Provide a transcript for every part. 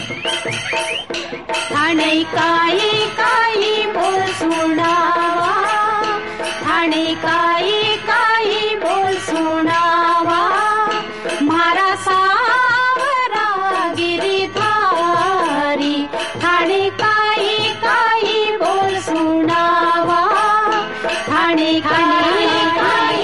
ठाणे काई काई बोल सुनावा, ठाणे काई काई बोल सुनावा, मारा सावरा गिरिधारी, ठाणे काई काई बोल सुनावा, ठाणे काई काई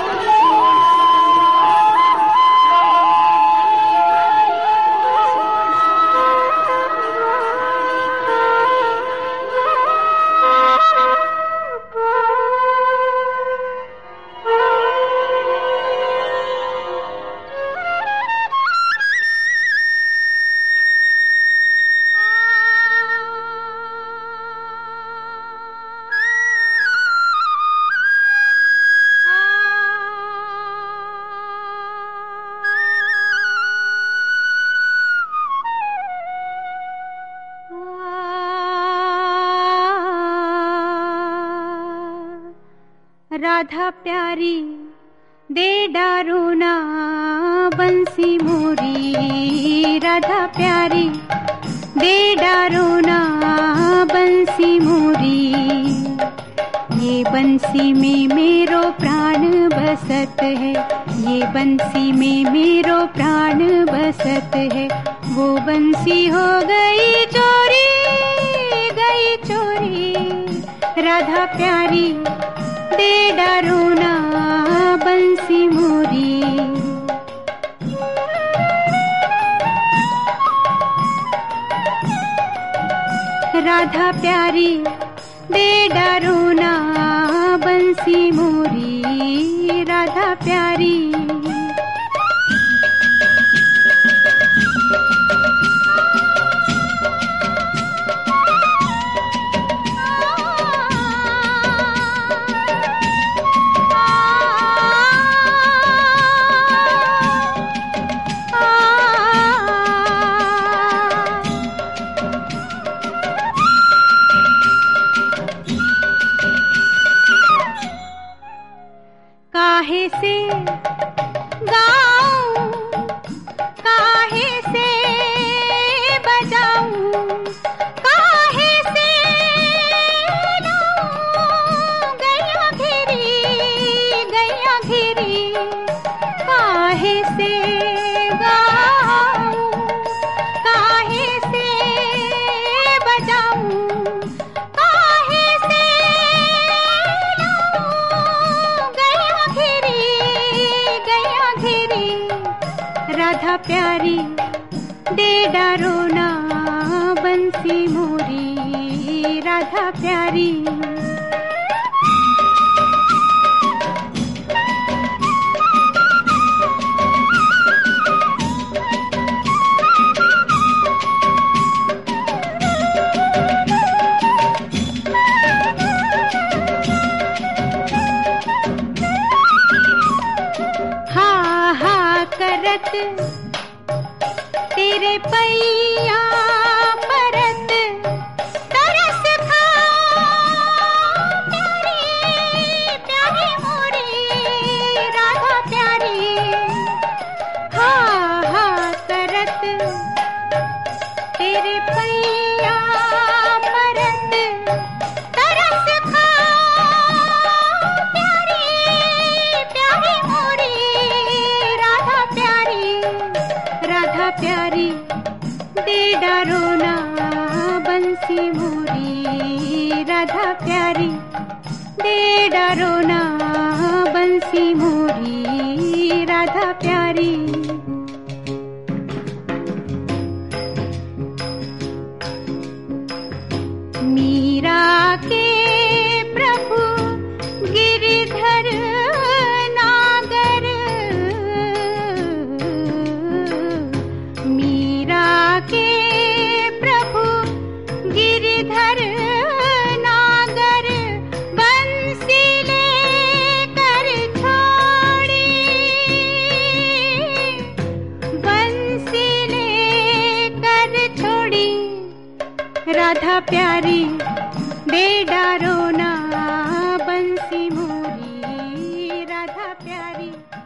राधा प्यारी दे डारोना बंसी मोरी, राधा प्यारी दे डारोना बंसी मोरी, ये बंसी में मेरो प्राण बसत है, ये बंसी में मेरो प्राण बसत है, वो बंसी हो गई चोरी, गई चोरी, राधा प्यारी दे डारोना बंसी मोरी। राधा प्यारी दे डारोना बंसी मोरी, राधा प्यारी काहे से गाऊं, काहे से बजाऊं, काहे से लाऊं, गैया घेरी, गैया घेरी, काहे से गाऊं, काहे से बजाऊं, काहे से राधा प्यारी दे डारोना बंसी मोरी, राधा प्यारी हा हा करत तेरे पैया परत तरस खा, प्यारी प्यारी मोरी, राधा प्यारी हा हा करत तेरे पैया परत तरस खा, प्यारी प्यारी मोरी, राधा प्यारी, राधा प्यारी दे डारोना बंसी मोरी, राधा प्यारी दे डारोना बंसी मोरी, राधा प्यारी मीरा के प्रभु गिरिधर नागर, मीरा के प्रभु गिरिधर नागर, बंसी लेकर छोड़ी, बंसी लेकर छोड़ी, राधा प्यारी दे डारोना बंसी मोरी, राधा प्यारी